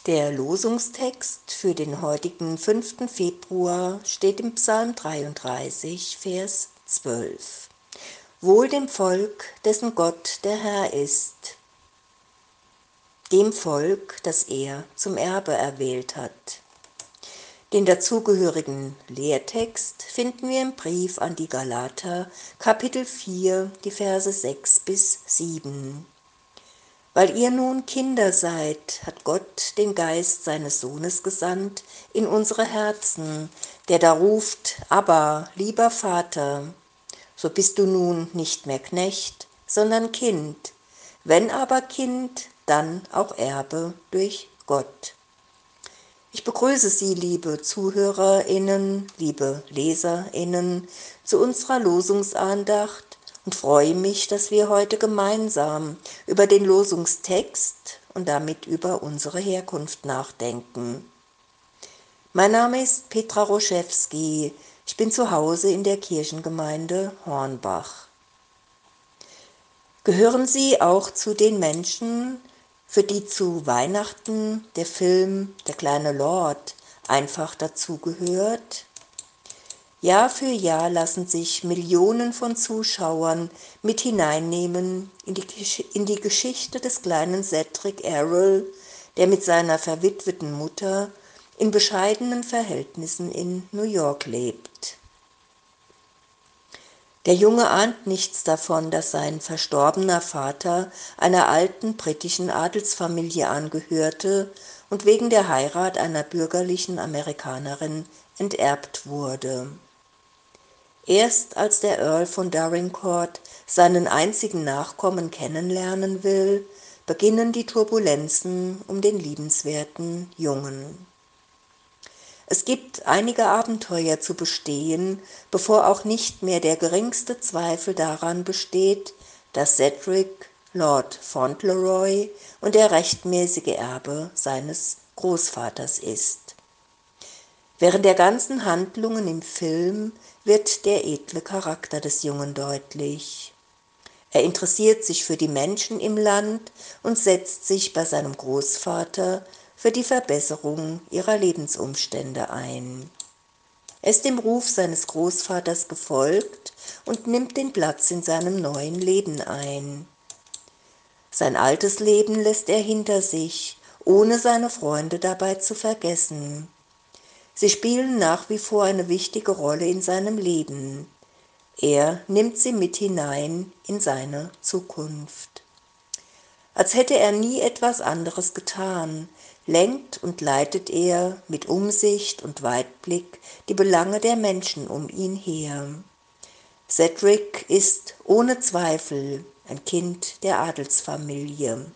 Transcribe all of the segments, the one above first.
Der Losungstext für den heutigen 5. Februar steht im Psalm 33, Vers 12. Wohl dem Volk, dessen Gott der Herr ist, dem Volk, das er zum Erbe erwählt hat. Den dazugehörigen Lehrtext finden wir im Brief an die Galater, Kapitel 4, die Verse 6 bis 7. Weil ihr nun Kinder seid, hat Gott den Geist seines Sohnes gesandt in unsere Herzen, der da ruft, Abba, lieber Vater. So bist du nun nicht mehr Knecht, sondern Kind. Wenn aber Kind, dann auch Erbe durch Gott. Ich begrüße Sie, liebe ZuhörerInnen, liebe LeserInnen, zu unserer Losungsandacht und freue mich, dass wir heute gemeinsam über den Losungstext und damit über unsere Herkunft nachdenken. Mein Name ist Petra Roszewski. Ich bin zu Hause in der Kirchengemeinde Hornbach. Gehören Sie auch zu den Menschen, für die zu Weihnachten der Film Der kleine Lord einfach dazugehört? Jahr für Jahr lassen sich Millionen von Zuschauern mit hineinnehmen in die Geschichte des kleinen Cedric Errol, der mit seiner verwitweten Mutter in bescheidenen Verhältnissen in New York lebt. Der Junge ahnt nichts davon, dass sein verstorbener Vater einer alten britischen Adelsfamilie angehörte und wegen der Heirat einer bürgerlichen Amerikanerin enterbt wurde. Erst als der Earl von Dorincourt seinen einzigen Nachkommen kennenlernen will, beginnen die Turbulenzen um den liebenswerten Jungen. Es gibt einige Abenteuer zu bestehen, bevor auch nicht mehr der geringste Zweifel daran besteht, dass Cedric Lord Fauntleroy und der rechtmäßige Erbe seines Großvaters ist. Während der ganzen Handlungen im Film wird der edle Charakter des Jungen deutlich. Er interessiert sich für die Menschen im Land und setzt sich bei seinem Großvater für die Verbesserung ihrer Lebensumstände ein. Er ist dem Ruf seines Großvaters gefolgt und nimmt den Platz in seinem neuen Leben ein. Sein altes Leben lässt er hinter sich, ohne seine Freunde dabei zu vergessen. Sie spielen nach wie vor eine wichtige Rolle in seinem Leben. Er nimmt sie mit hinein in seine Zukunft. Als hätte er nie etwas anderes getan, lenkt und leitet er mit Umsicht und Weitblick die Belange der Menschen um ihn her. Cedric ist ohne Zweifel ein Kind der Adelsfamilie.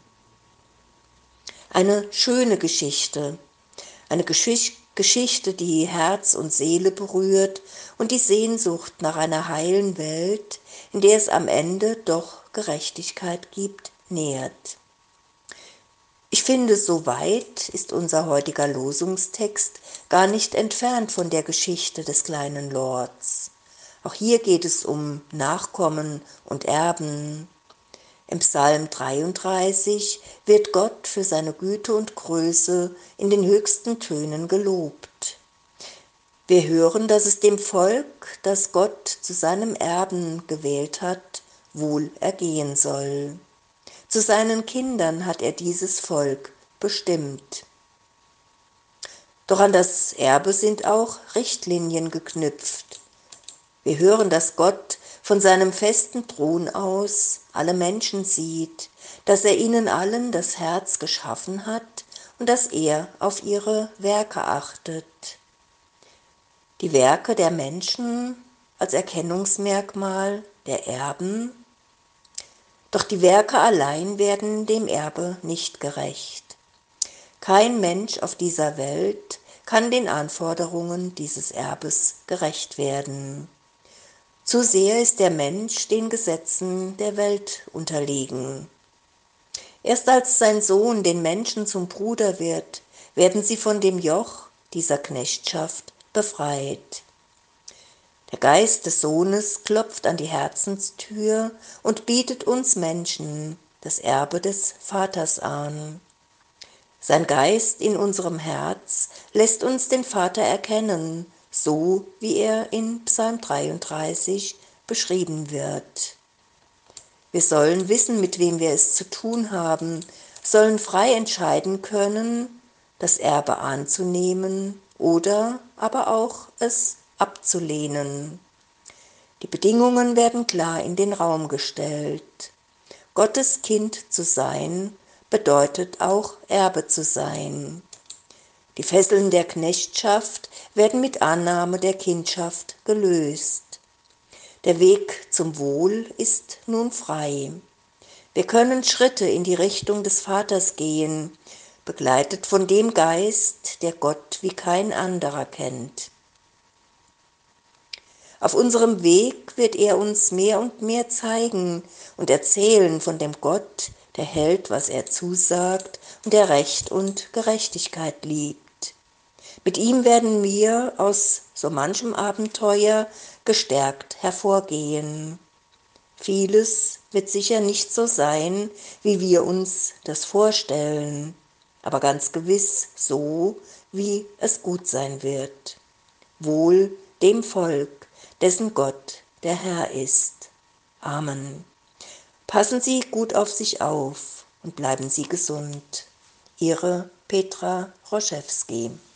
Eine schöne Geschichte, eine Geschichte, die Herz und Seele berührt und die Sehnsucht nach einer heilen Welt, in der es am Ende doch Gerechtigkeit gibt, nährt. Ich finde, so weit ist unser heutiger Losungstext gar nicht entfernt von der Geschichte des kleinen Lords. Auch hier geht es um Nachkommen und Erben. Im Psalm 33 wird Gott für seine Güte und Größe in den höchsten Tönen gelobt. Wir hören, dass es dem Volk, das Gott zu seinem Erben gewählt hat, wohl ergehen soll. Zu seinen Kindern hat er dieses Volk bestimmt. Doch an das Erbe sind auch Richtlinien geknüpft. Wir hören, dass Gott von seinem festen Thron aus alle Menschen sieht, dass er ihnen allen das Herz geschaffen hat und dass er auf ihre Werke achtet. Die Werke der Menschen als Erkennungsmerkmal der Erben. Doch die Werke allein werden dem Erbe nicht gerecht. Kein Mensch auf dieser Welt kann den Anforderungen dieses Erbes gerecht werden. Zu sehr ist der Mensch den Gesetzen der Welt unterlegen. Erst als sein Sohn den Menschen zum Bruder wird, werden sie von dem Joch dieser Knechtschaft befreit. Der Geist des Sohnes klopft an die Herzenstür und bietet uns Menschen das Erbe des Vaters an. Sein Geist in unserem Herz lässt uns den Vater erkennen, so wie er in Psalm 33 beschrieben wird. Wir sollen wissen, mit wem wir es zu tun haben, sollen frei entscheiden können, das Erbe anzunehmen oder aber auch es abzulehnen. Die Bedingungen werden klar in den Raum gestellt. Gottes Kind zu sein bedeutet auch Erbe zu sein. Die Fesseln der Knechtschaft werden mit Annahme der Kindschaft gelöst. Der Weg zum Wohl ist nun frei. Wir können Schritte in die Richtung des Vaters gehen, begleitet von dem Geist, der Gott wie kein anderer kennt. Auf unserem Weg wird er uns mehr und mehr zeigen und erzählen von dem Gott, der hält, was er zusagt und der Recht und Gerechtigkeit liebt. Mit ihm werden wir aus so manchem Abenteuer gestärkt hervorgehen. Vieles wird sicher nicht so sein, wie wir uns das vorstellen, aber ganz gewiss so, wie es gut sein wird. Wohl dem Volk, dessen Gott der Herr ist. Amen. Passen Sie gut auf sich auf und bleiben Sie gesund. Ihre Petra Roschewski.